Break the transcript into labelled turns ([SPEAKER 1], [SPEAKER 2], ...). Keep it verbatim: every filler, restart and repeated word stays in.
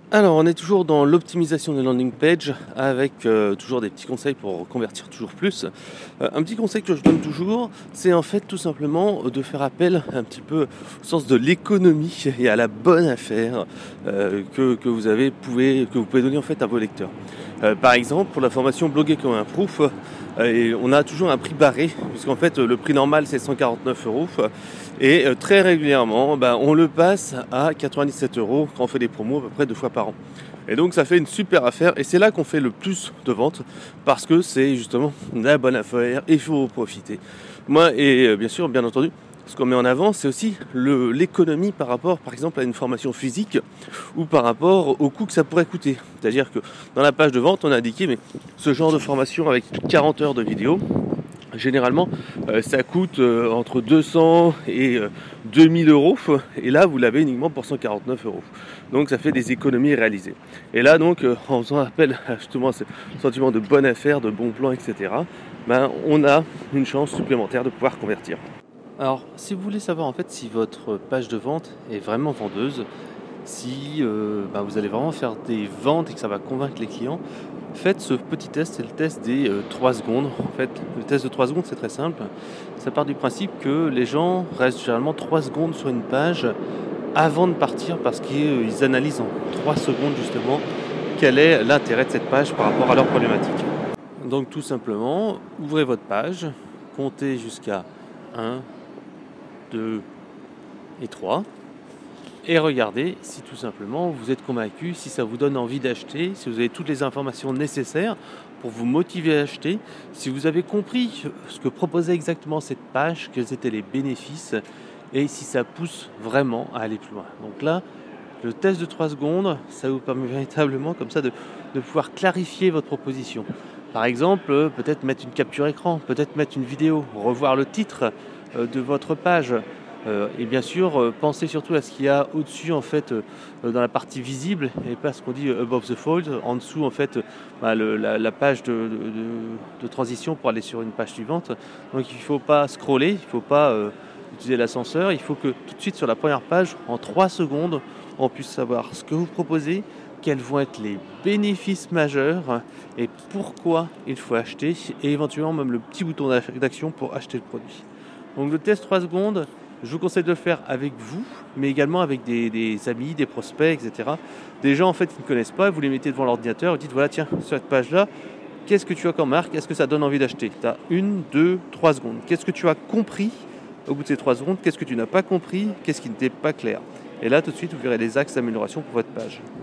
[SPEAKER 1] Alors, on est toujours dans l'optimisation des landing pages avec euh, toujours des petits conseils pour convertir toujours plus. Euh, un petit conseil que je donne toujours, c'est en fait tout simplement de faire appel un petit peu au sens de l'économie et à la bonne affaire euh, que, que vous avez pouvez, que vous pouvez donner en fait à vos lecteurs. Euh, par exemple, pour la formation Bloguer comme un prof, euh, et on a toujours un prix barré, puisqu'en fait le prix normal c'est cent quarante-neuf euros. Et euh, très régulièrement, ben, on le passe à quatre-vingt-dix-sept euros quand on fait des promos à peu près deux fois par an. Et donc ça fait une super affaire et c'est là qu'on fait le plus de ventes parce que c'est justement la bonne affaire et il faut en profiter. Moi et euh, bien sûr, bien entendu, ce qu'on met en avant, c'est aussi le, l'économie par rapport, par exemple, à une formation physique ou par rapport au coût que ça pourrait coûter. C'est-à-dire que dans la page de vente, on a indiqué, mais ce genre de formation avec quarante heures de vidéo, généralement, euh, ça coûte euh, entre deux cents et euh, deux mille euros. Et là, vous l'avez uniquement pour cent quarante-neuf euros. Donc, ça fait des économies réalisées. Et là, donc, euh, en faisant appel à justement ce sentiment de bonne affaire, de bon plan, et cetera, ben, on a une chance supplémentaire de pouvoir convertir. Alors, si vous voulez savoir en fait si votre page de vente est vraiment vendeuse, si euh, ben, vous allez vraiment faire des ventes et que ça va convaincre les clients, faites ce petit test, c'est le test des euh, trois secondes. En fait, le test de trois secondes, c'est très simple. Ça part du principe que les gens restent généralement trois secondes sur une page avant de partir parce qu'ils analysent en trois secondes justement quel est l'intérêt de cette page par rapport à leur problématique. Donc tout simplement, ouvrez votre page, comptez jusqu'à un, deux et trois. Et regardez si tout simplement vous êtes convaincu, si ça vous donne envie d'acheter, si vous avez toutes les informations nécessaires pour vous motiver à acheter, si vous avez compris ce que proposait exactement cette page, quels étaient les bénéfices et si ça pousse vraiment à aller plus loin. Donc là, le test de trois secondes, ça vous permet véritablement comme ça de, de pouvoir clarifier votre proposition. Par exemple, peut-être mettre une capture écran, peut-être mettre une vidéo, revoir le titre euh, de votre page. Euh, et bien sûr, euh, pensez surtout à ce qu'il y a au-dessus en fait euh, dans la partie visible et pas ce qu'on dit euh, above the fold. En dessous en fait, euh, bah, le, la, la page de, de, de transition pour aller sur une page suivante. Donc il ne faut pas scroller, il ne faut pas euh, utiliser l'ascenseur. Il faut que tout de suite sur la première page, en trois secondes, on puisse savoir ce que vous proposez, quels vont être les bénéfices majeurs et pourquoi il faut acheter et éventuellement même le petit bouton d'action pour acheter le produit. Donc le test trois secondes, je vous conseille de le faire avec vous, mais également avec des, des amis, des prospects, et cetera. Des gens en fait qui ne connaissent pas, vous les mettez devant l'ordinateur, vous dites voilà tiens, sur cette page-là, qu'est-ce que tu as comme marque, est-ce que ça donne envie d'acheter? Tu as une, deux, trois secondes. Qu'est-ce que tu as compris au bout de ces trois secondes? Qu'est-ce que tu n'as pas compris? Qu'est-ce qui n'était pas clair? Et là tout de suite vous verrez les axes d'amélioration pour votre page.